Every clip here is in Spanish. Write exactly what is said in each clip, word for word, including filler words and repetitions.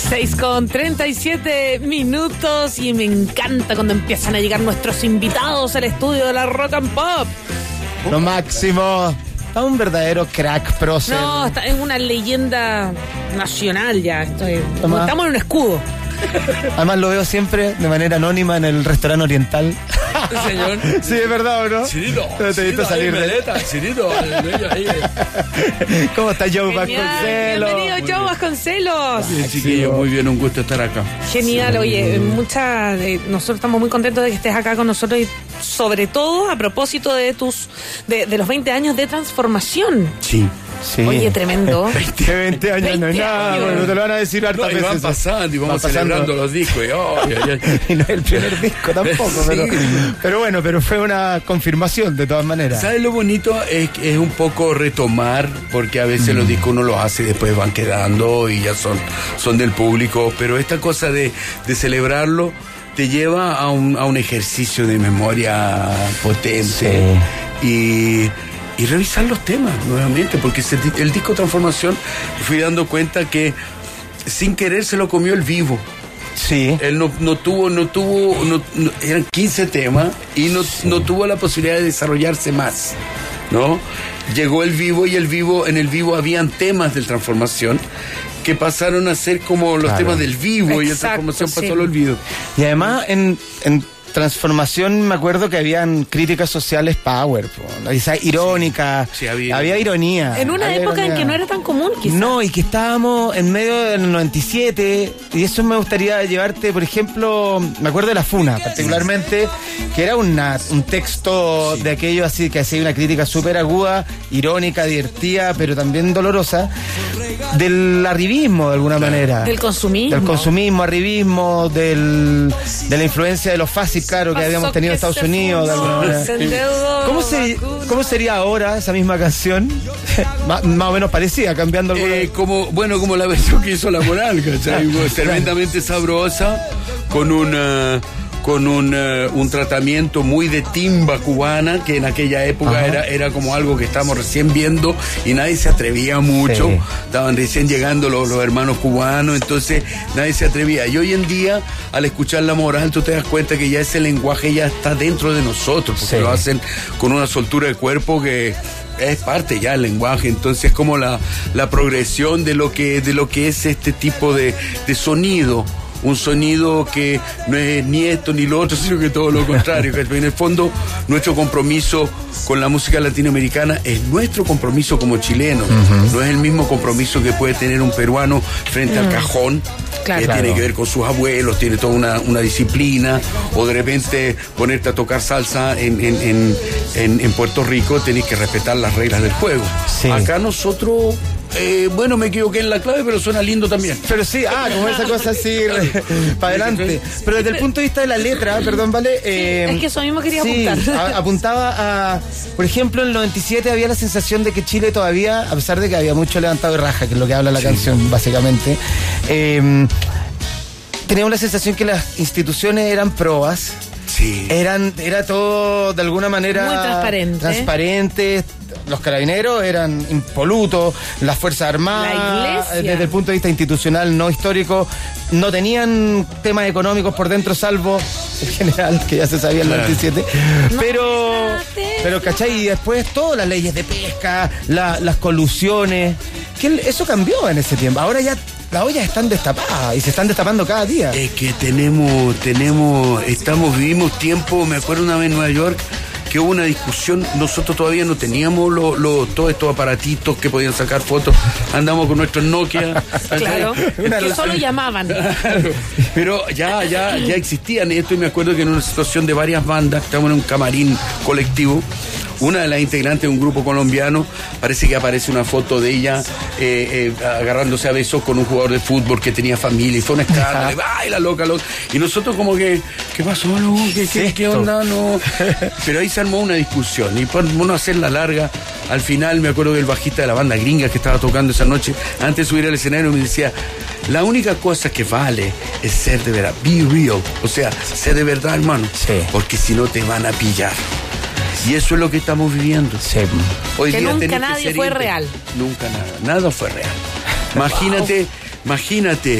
seis con treinta y siete minutos y me encanta cuando empiezan a llegar nuestros invitados al estudio de la Rock and Pop. Lo máximo. Está un verdadero crack prócer. No, está, es una leyenda nacional ya. Estoy, estamos en un escudo. Además lo veo siempre de manera anónima en el restaurante oriental. Señor. Sí, es verdad, ¿o no? Cirilo. No te he visto salir de Meleta, Cirilo. ¿Cómo está Joe Vasconcelos? Bienvenido, Joe Vasconcelos. Bien, chiquillo, muy bien, un gusto estar acá. Genial, sí. Oye, muchas, eh, nosotros estamos muy contentos de que estés acá con nosotros y sobre todo a propósito de tus, de, de los veinte años de transformación. Sí. Sí. Oye, tremendo. veinte, veinte años veinte no es nada, años. Bueno, te lo van a decir hartas no, veces. Y van pasando y vamos van celebrando pasando. los discos. Y, oh, y, y, y no es el primer disco tampoco, sí. pero, pero bueno, pero fue una confirmación de todas maneras. ¿Sabes lo bonito? Es, es un poco retomar, porque a veces mm. los discos uno los hace y después van quedando y ya son, son del público, pero esta cosa de, de celebrarlo te lleva a un, a un ejercicio de memoria potente. Sí. y Y revisar los temas nuevamente, porque ese, el disco Transformación, fui dando cuenta que sin querer se lo comió el vivo. Sí. Él no, no tuvo, no tuvo, no, no, eran quince temas y no, sí. no tuvo la posibilidad de desarrollarse más, ¿no? Llegó el vivo y el vivo, en el vivo habían temas de Transformación que pasaron a ser como los claro. temas del vivo. Exacto, y la Transformación pasó sí. al olvido. Y además en, en Transformación me acuerdo que habían críticas sociales power, po, esa irónica, sí, sí, había, había ironía. En una había época ironía. en que no era tan común, quizás. No, y que estábamos en medio del noventa y siete, y eso me gustaría llevarte, por ejemplo, me acuerdo de La Funa, particularmente, que era una, un texto sí. de aquello así, que hacía una crítica súper aguda, irónica, divertida, pero también dolorosa, del arribismo de alguna claro. manera. Del consumismo. Del consumismo, arribismo, del, de la influencia de los fácicos, claro, que habíamos tenido en Estados Unidos. De alguna manera. ¿Cómo, se, ¿Cómo sería ahora esa misma canción? más, más o menos parecida, cambiando algo. Eh, como, bueno, como la versión que hizo La Moral, ¿cachai? Tremendamente sabrosa, con una... con un, uh, un tratamiento muy de timba cubana, que en aquella época era, era como algo que estábamos recién viendo y nadie se atrevía mucho, sí. estaban recién llegando los, los hermanos cubanos, entonces nadie se atrevía. Y hoy en día, al escuchar La Moral, tú te das cuenta que ya ese lenguaje ya está dentro de nosotros, porque sí. lo hacen con una soltura de cuerpo que es parte ya del lenguaje, entonces como la, la progresión de lo que, de lo que es este tipo de, de sonido. Un sonido que no es ni esto ni lo otro, sino que todo lo contrario. Que en el fondo, nuestro compromiso con la música latinoamericana es nuestro compromiso como chilenos. Uh-huh. No es el mismo compromiso que puede tener un peruano frente uh-huh. al cajón, claro, que claro. tiene que ver con sus abuelos, tiene toda una, una disciplina, o de repente ponerte a tocar salsa en, en, en, en, en Puerto Rico, tenés que respetar las reglas del juego. Sí. Acá nosotros... Eh, bueno, me equivoqué en la clave, pero suena lindo también. Pero sí, ah, como esa cosa así, para adelante. Pero desde el punto de vista de la letra, perdón, ¿vale? Eh, sí, es que eso mismo quería sí, apuntar. A, apuntaba a, por ejemplo, en el noventa y siete había la sensación de que Chile todavía, a pesar de que había mucho levantado de raja, que es lo que habla la sí. canción, básicamente, eh, teníamos la sensación que las instituciones eran probas. Sí. Eran, era todo de alguna manera muy transparente. transparente. Los carabineros eran impolutos, las Fuerzas Armadas, la iglesia, desde el punto de vista institucional, no histórico, no tenían temas económicos por dentro, salvo el general, que ya se sabía en el noventa y siete. Pero, pero, ¿cachai? Y después todas las leyes de pesca, la, las colusiones, que eso cambió en ese tiempo. Ahora ya las ollas están destapadas y se están destapando cada día. Es que tenemos, tenemos, estamos, vivimos tiempo, me acuerdo una vez en Nueva York, que hubo una discusión, nosotros todavía no teníamos lo, lo, todos estos aparatitos que podían sacar fotos, andamos con nuestros Nokia. Claro, que solo llamaban. Claro, pero ya, ya, ya existían esto, y me acuerdo que en una situación de varias bandas, estábamos en un camarín colectivo, una de las integrantes de un grupo colombiano, parece que aparece una foto de ella eh, eh, agarrándose a besos con un jugador de fútbol que tenía familia, y fue una escándalo, ¡ay, la loca, loca! Y nosotros como que, ¿qué pasó? No, ¿qué, qué, ¿Qué onda? No. Pero ahí se armó una discusión, y por no hacerla larga, al final me acuerdo que el bajista de la banda gringa que estaba tocando esa noche, antes de subir al escenario, me decía, la única cosa que vale es ser de verdad, be real, o sea, ser de verdad, hermano, sí. porque si no te van a pillar. Y eso es lo que estamos viviendo. Sí. Hoy que día nunca nadie que fue íntegro. real. Nunca nada, nada fue real. Imagínate, imagínate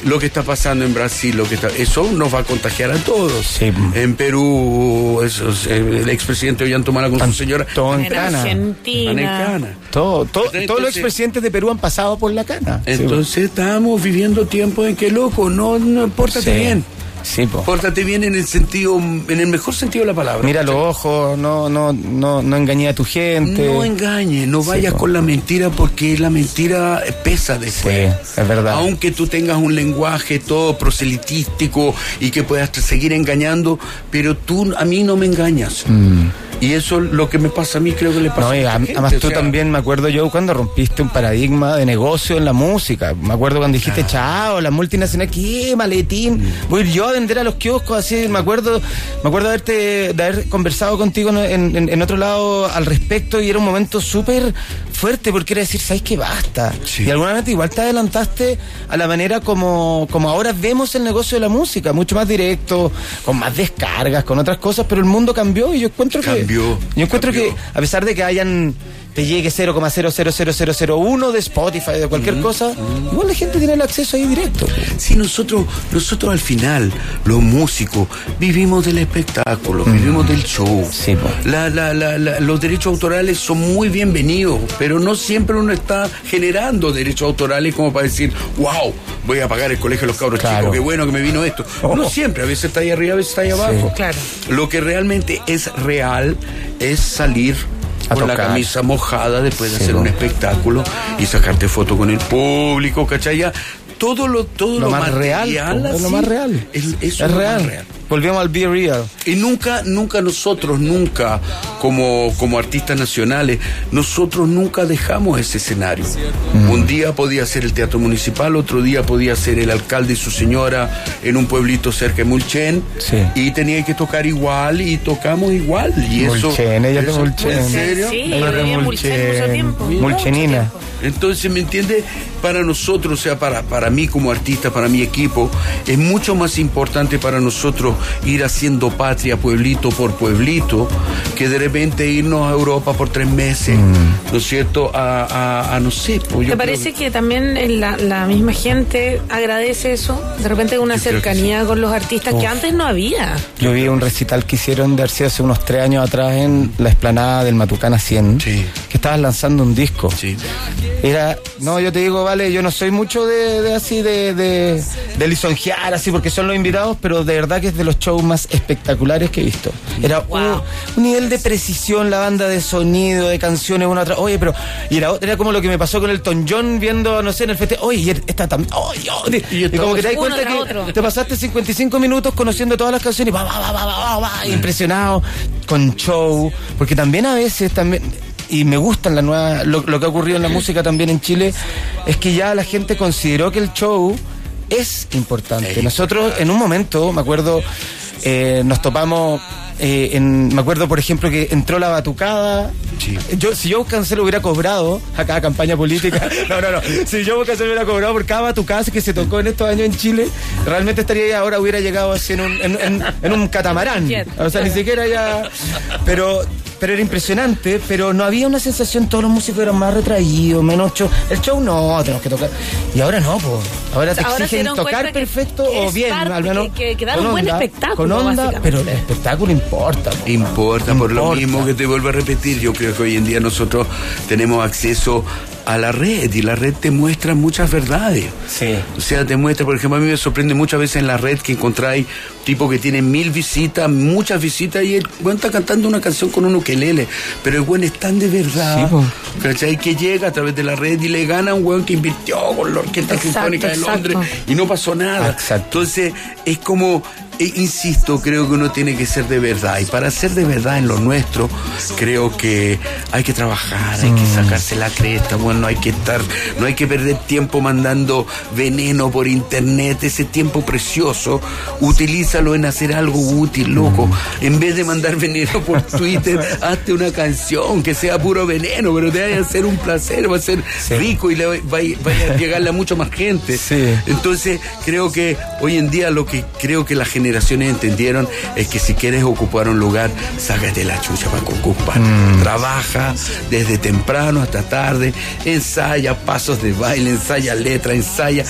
lo que está pasando en Brasil, lo que está, eso nos va a contagiar a todos. Sí. En Perú, eso, el expresidente Ollanta Humala con su señora. Todo en En cana. Argentina. Están en cana. Todo, todo, Entonces, todos los expresidentes de Perú han pasado por la cana. Entonces estamos viviendo tiempos en que, loco, no, no pórtate Sí. bien. Sí, po. Pórtate bien en el sentido, en el mejor sentido de la palabra. Mira los ojos, no, no, no, no engañé a tu gente. No engañes, no vayas po. con la mentira, porque la mentira pesa después. Sí, es verdad. Aunque tú tengas un lenguaje todo proselitístico y que puedas seguir engañando, pero tú a mí no me engañas. Mm. Y eso es lo que me pasa a mí, creo que le pasa No, a y mucha a- gente, además o tú sea, también, me acuerdo yo cuando rompiste un paradigma de negocio en la música. Me acuerdo cuando dijiste, chao, las multinacionales, ¿qué maletín? Voy a ir yo a vender a los kioscos, así. Me acuerdo me acuerdo haberte, de haber conversado contigo en, en, en otro lado al respecto, y era un momento súper fuerte, porque era decir, ¿sabes qué? Basta. Sí. Y alguna vez igual te adelantaste a la manera como, como ahora vemos el negocio de la música, mucho más directo, con más descargas, con otras cosas, pero el mundo cambió, y yo encuentro que... Cambió, Yo encuentro cambió. que a pesar de que hayan te llegue cero coma cero cero cero cero cero uno de Spotify, de cualquier cosa, igual la gente tiene el acceso ahí directo. Sí, nosotros, nosotros al final, los músicos, vivimos del espectáculo, vivimos del show. Sí, po. La, la, la, la- los derechos autorales son muy bienvenidos, pero no siempre uno está generando derechos autorales como para decir, wow, voy a pagar el colegio de los cabros Claro. chicos, qué bueno que me vino esto. Oh. No siempre, a veces está ahí arriba, a veces está ahí abajo. Claro. Lo que realmente es real es salir A con la tocar. camisa mojada después de Sí, hacer po. un espectáculo y sacarte foto con el público, ¿cachai? Ya, todo lo, todo Lo lo, más real, material, po, es lo así, más real. Es, eso Es es lo real. más real. Volvemos al Be Real. Y nunca, nunca nosotros, nunca, como, como artistas nacionales, nosotros nunca dejamos ese escenario. Mm. Un día podía ser el Teatro Municipal, otro día podía ser el alcalde y su señora en un pueblito cerca de Mulchen, Sí. y tenía que tocar igual, y tocamos igual. Y eso, Mulchen, ella es de eso- Mulchen. ¿En serio? Sí, Ella yo es de viví en Mulchen mucho tiempo. Mulchenina. Mucho tiempo. Entonces, ¿me entiende? Para nosotros, o sea, para, para mí como artista, para mi equipo, es mucho más importante para nosotros ir haciendo patria pueblito por pueblito que de repente irnos a Europa por tres meses, ¿no es cierto? A, a, a no sé. Pues yo ¿Te parece creo- que también eh, la, la misma gente agradece eso? De repente una Yo creo que cercanía con los artistas que antes no había. Yo vi un recital que hicieron de Arcea hace unos tres años atrás en la explanada del Matucana cien, Sí. que estabas lanzando un disco. Sí. Era, no, yo te digo, vale, yo no soy mucho de, de así, de, de, de lisonjear así, porque son los invitados, pero de verdad que es de los shows más espectaculares que he visto. Era Wow. un, un nivel de precisión, la banda de sonido, de canciones, una otra. Oye, pero, y era, era como lo que me pasó con Elton John viendo, no sé, en el festival. Oye, y esta también, oye, oye. Y Y, esta como que te das uno cuenta tras que otro. te pasaste cincuenta y cinco minutos conociendo todas las canciones y va, va, va, va, va, va, va, impresionado, con show, porque también a veces, también, y me gustan la nueva, lo, lo que ha ocurrido en la música también en Chile, es que ya la gente consideró que el show es importante. Sí, Nosotros en un momento, me acuerdo, eh, nos topamos, eh, en, me acuerdo por ejemplo que entró la batucada. Sí. Yo, si yo Cancelo hubiera cobrado a cada campaña política, no, no, no, si yo Cancelo hubiera cobrado por cada batucada que se tocó en estos años en Chile, realmente estaría ya ahora, hubiera llegado así en un, en, en- en un catamarán. Jet. O sea, ni siquiera ya. Pero, pero era impresionante, pero no había una sensación, todos los músicos eran más retraídos, menos show. El show no, tenemos que tocar. Y ahora no, pues. Ahora te Ahora se exigen dieron tocar cuenta que perfecto o es bien, parte, al menos. que- que dar con un buen onda, espectáculo, Con onda, básicamente. pero el espectáculo importa. po. Importa, por lo Importa. mismo que te vuelvo a repetir, yo creo que hoy en día nosotros tenemos acceso a la red y la red te muestra muchas verdades. Sí. O sea, te muestra, por ejemplo, a mí me sorprende muchas veces en la red que encontráis tipo que tiene mil visitas, muchas visitas, y el buen está cantando una canción con un ukelele, pero el buen es tan de verdad, Sí, po. ¿cachai? Que llega a través de la red y le gana a un buen que invirtió con la Orquesta Exacto, Sinfónica de exacto. Londres y no pasó nada. Exacto. Entonces, es como, eh, insisto, creo que uno tiene que ser de verdad, y para ser de verdad en lo nuestro, creo que hay que trabajar, hay que sacarse la cresta, bueno, no hay que estar, no hay que perder tiempo mandando veneno por internet, ese tiempo precioso, utilízalo en hacer algo útil, loco. En vez de mandar veneno por Twitter, hazte una canción que sea puro veneno, pero te vaya a hacer un placer, va a ser Sí. rico y le va, vaya, vaya a llegarle a mucha más gente. Sí. Entonces, creo que hoy en día lo que creo que las generaciones entendieron es que si quieres ocupar un lugar, sácate la chucha para que ocupar. Trabaja desde temprano hasta tarde, ensaya pasos de baile, ensaya letra, ensaya.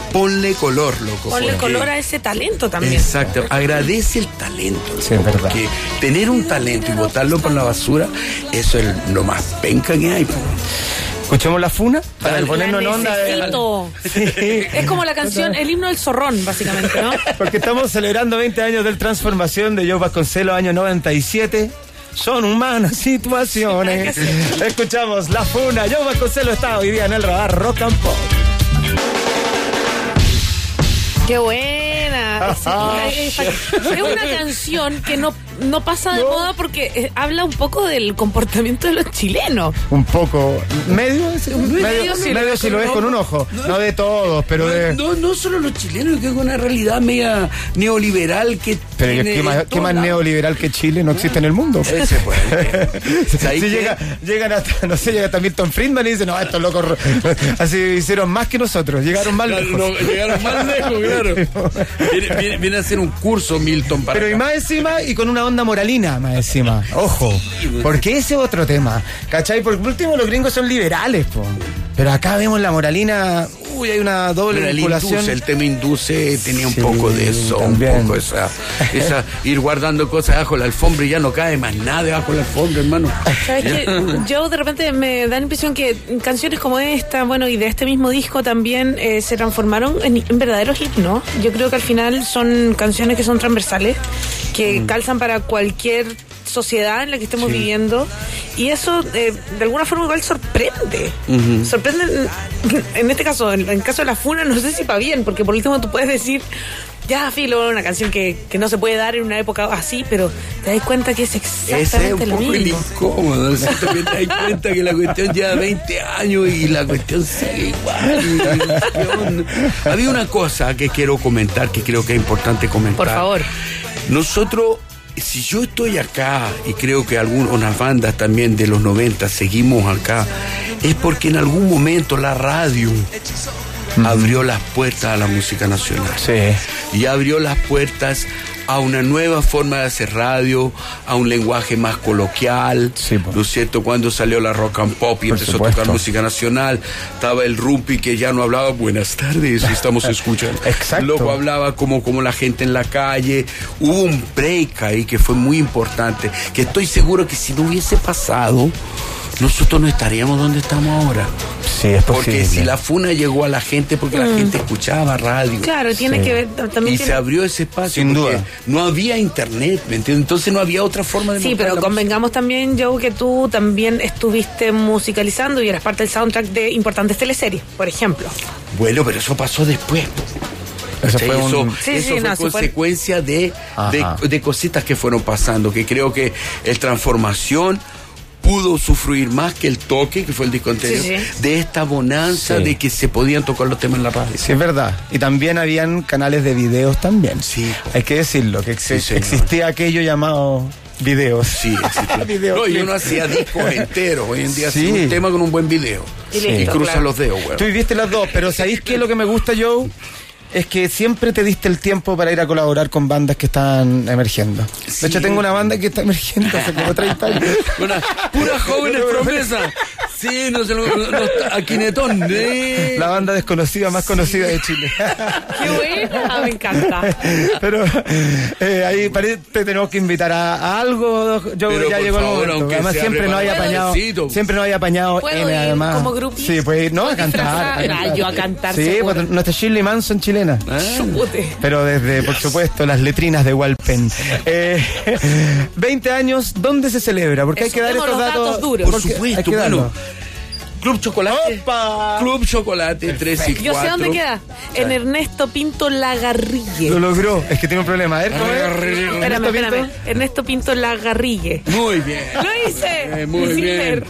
ponle color, loco. Ponle porque... color a ese talento también. Exacto, agradece el talento. Sí, es verdad. Porque tener un talento y botarlo por la basura, eso es lo más penca que hay. Po. ¿Escuchemos la funa? Para La ponernos en onda. necesito. Sí. Es como la canción, el himno del zorrón, básicamente, ¿no? Porque estamos celebrando veinte años del Transformación de Joe Vasconcelos, año noventa y siete. Son humanas situaciones. Escuchamos la funa. Joe Vasconcelos está hoy día en el radar Rock and Pop. ¡Qué buena! Es, es, es una canción que no, no pasa de No. moda porque eh, habla un poco del comportamiento de los chilenos. Un poco. ¿Medio? Medio, Medio si medio lo si lo ves ves con con un ojo. No de todos, pero de. No, no solo los chilenos, que es una realidad media neoliberal que. Pero tiene ¿qué más, en qué todos más lados. neoliberal que Chile no existe en el mundo? Ese puede. Si ¿Sabes qué? llega, llegan hasta, no sé, llega hasta Milton Friedman y dice, no, estos locos así hicieron más que nosotros, llegaron más Claro, lejos. no, llegaron más lejos, claro. Viene, viene- viene a hacer un curso Milton para Pero y acá. más encima, y con una onda moralina, más encima. Ojo, porque ese es otro tema. ¿Cachai? Por último, los gringos son liberales, po. Pero acá vemos la moralina. Uy, hay una doble Pero el vinculación. induce, el tema induce tenía un Sí, poco de eso, también. un poco esa, esa ir guardando cosas bajo la alfombra y ya no cae más nada debajo de la alfombra, hermano. ¿Sabes qué? Yo de repente me da la impresión que canciones como esta, bueno, y de este mismo disco también eh, se transformaron en, en verdaderos himnos. Yo creo que al final son canciones que son transversales, que calzan para cualquier sociedad en la que estemos viviendo, y eso eh, de alguna forma igual sorprende. Ujú. Sorprende en, en este caso, en el caso de la funa, no sé si para bien, porque por último tú puedes decir, ya, filo, una canción que, que no se puede dar en una época así, pero te das cuenta que es Ese exactamente es un lo poco el mismo. incómodo, ¿cierto? Que te das cuenta que la cuestión lleva veinte años y la cuestión sigue igual. y la cuestión- Había una cosa que quiero comentar, que creo que es importante comentar. Por favor. Nosotros, si yo estoy acá, y creo que algunas bandas también de los noventa seguimos acá, es porque en algún momento la radio abrió las puertas a la música nacional. Sí. Y abrió las puertas a una nueva forma de hacer radio, a un lenguaje más coloquial, Sí, po. ¿no es cierto? Cuando salió la rock and pop y Por empezó supuesto. a tocar música nacional, estaba el Rumpi que ya no hablaba buenas tardes, estamos escuchando. Exacto. Luego hablaba como, como la gente en la calle. Hubo un break ahí que fue muy importante, que estoy seguro que si no hubiese pasado, nosotros no estaríamos donde estamos ahora. Sí, es Porque posible. si la funa llegó a la gente, porque la gente escuchaba radio. Claro, tiene Sí. que ver también. Y tiene- se abrió ese espacio. Sin porque duda. no había internet, ¿me entiendes? Entonces no había otra forma de Sí, mostrar pero la convengamos también, Joe, que tú también estuviste musicalizando y eras parte del soundtrack de importantes teleseries, por ejemplo. música. Bueno, pero eso pasó después. Eso ¿Cachai? fue un- Eso, Sí, eso sí, fue no, sí fue- consecuencia de, Ajá. de, de cositas que fueron pasando, que creo que el Transformación pudo sufrir más que el Toque, que fue el disco anterior, Sí, sí. de esta bonanza Sí. de que se podían tocar los temas en la radio. Sí, es verdad. Y también habían canales de videos también. Sí. Hay que decirlo, que ex- Sí, señor. existía aquello llamado videos. Sí, existía. Videoclip. No, y uno hacía discos enteros. Hoy en día Sí. hace un tema con un buen video. Y listo, cruza claro. los dedos, güey. Tú viviste las dos, pero ¿sabéis qué es lo que me gusta, Joe? Es que siempre te diste el tiempo para ir a colaborar con bandas que están emergiendo. De Sí. hecho, tengo una banda que está emergiendo hace como treinta años. Una pura jóvenes promesas. Sí, no se lo. No, no, a Quinetón. eh. La banda desconocida más conocida de Chile. ¡Qué buena! Me encanta. Pero eh, ahí parece que tenemos que invitar a, a algo. Yo Pero ya por llegó el favor, momento. aunque Además sea siempre nos haya preparado. apañado. Necesito. Siempre nos haya apañado. ¿Puedo N, ir además. como groupie? Sí, pues no a ¿Puedo cantar. disfrazar? Ah, yo a cantar, Sí, seguro. pues, nuestra Shirley Manson chilena. Ah. Chupute. Pero desde, por supuesto, las letrinas de Walpen. Eh, veinte años, ¿dónde se celebra? Porque hay Eso, que dar demos estos los datos. datos duros. Por porque hay supuesto, que bueno. darlos. Club Chocolate. ¡Opa! Club Chocolate tres y cuatro. Yo sé dónde queda. En Ernesto Pinto Lagarrigue. Lo logró. Es que tiene un problema. A ver, ¿cómo es? Lagarrigue. Espérame, Ernesto Pinto. espérame. Ernesto Pinto Lagarrigue. Muy bien. ¡Lo hice! Eh, muy Sin bien. leer.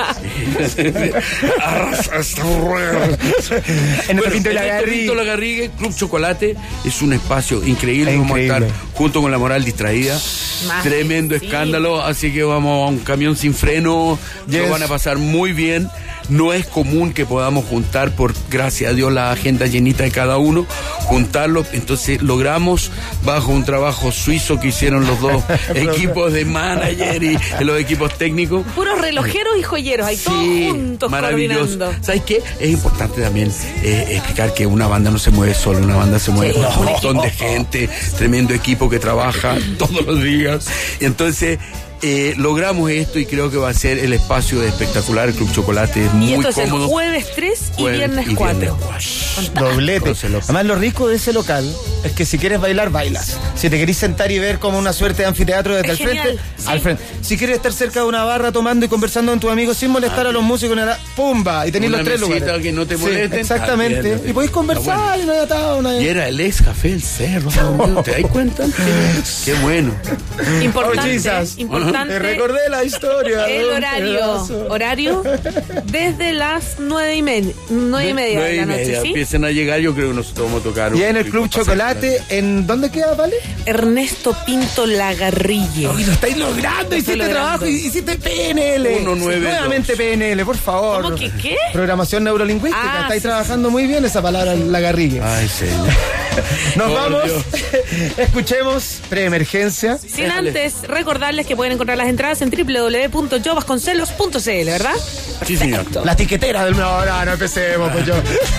Arrasa esta rueda. Ernesto Bueno, Pinto y la Ernesto Garrigue. Pinto Lagarrigue, Club Chocolate, es un espacio increíble. Es Vamos a increíble. estar junto con La Moral Distraída. Más, Tremendo sí. escándalo, así que vamos a un camión sin freno. Yes. Lo van a pasar muy bien. no es común que podamos juntar, por gracias a Dios, la agenda llenita de cada uno, juntarlo. Entonces logramos, bajo un trabajo suizo que hicieron los dos equipos de manager y los equipos técnicos. Puros relojeros y joyeros, ahí Sí, todos juntos maravilloso. coordinando. ¿Sabes qué? Es importante también eh, explicar que una banda no se mueve sola, una banda se mueve Sí. con un montón de gente, tremendo equipo que trabaja todos los días. Y entonces eh, logramos esto y creo que va a ser el espacio espectacular. El Club Chocolate es muy Y esto es cómodo. el jueves tres y Jueves viernes y cuatro. viernes cuatro. Doblete. Conócelo. Además, lo rico de ese local es que si quieres bailar, bailas. Si te querés sentar y ver como una suerte de anfiteatro desde Es el frente, genial, sí. al frente. Si quieres estar cerca de una barra tomando y conversando con tus amigos sin molestar a los músicos, nada, ¡pumba! Y tenés Una los tres mesita lugares. que no te Sí, molesten. exactamente. También. Y podéis conversar Ah, bueno. y no hay atado, no hay... Y era el ex café El Cerro. ¿Te das cuenta? Qué bueno. Importante, Oh, Jesus. importante. Te recordé la historia. El un horario, pedazo. horario desde las nueve y media, nueve y media Nueve de y la noche, media. ¿sí? Empiecen a llegar, yo creo que nosotros vamos a tocar. Y en el Club Chocolate, ¿en dónde queda, vale? Ernesto Pinto Lagarrille. Uy, lo estáis logrando, Lo estoy hiciste logrando. trabajo, hiciste P N L. uno nueve dos. Nuevamente P N L, por favor. ¿Cómo que qué? Programación neurolingüística, Ah, estáis sí, trabajando muy bien esa palabra, Lagarrigue. Ay, señor. Nos por vamos, Dios. escuchemos Preemergencia. Sin antes recordarles que pueden encontrar las entradas en doble u doble u doble u punto yo vasconcelos punto c l, ¿verdad? Sí, señor. La tiquetera del... No, no, no empecemos, pues yo.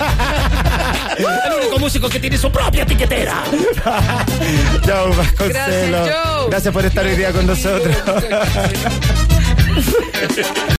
El único músico que tiene su propia tiquetera. Joe Vasconcelos. Gracias, Joe. Gracias por estar hoy día con nosotros.